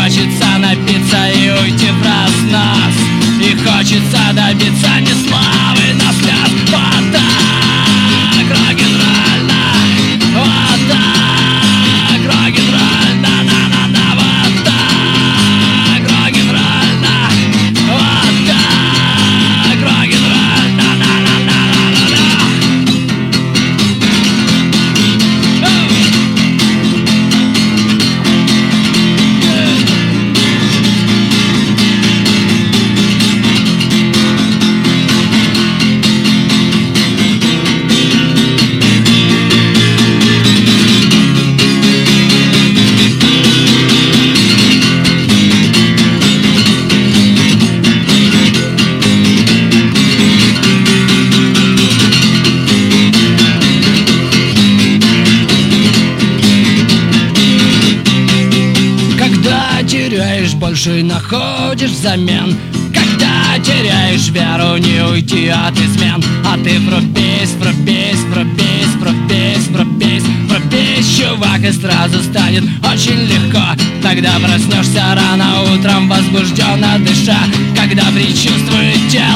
хочется напиться и уйти в разнос. И хочется добиться не славы, но слез. Вот так, рок-н-ролльно. Вот так, рок-н-ролльно. На-на-на, вот так, рок-н-ролльно. Вот так, рок-н-ролльно. На-на-на-на-на-на. Теряешь, больше находишь взамен. Когда теряешь веру, не уйти от измен. А ты пробейсь, пробейсь, пробейсь, пробейсь, пробейсь, пробейсь, чувак, и сразу станет очень легко. Тогда проснешься рано утром, возбужденно дыша, когда предчувствует тебя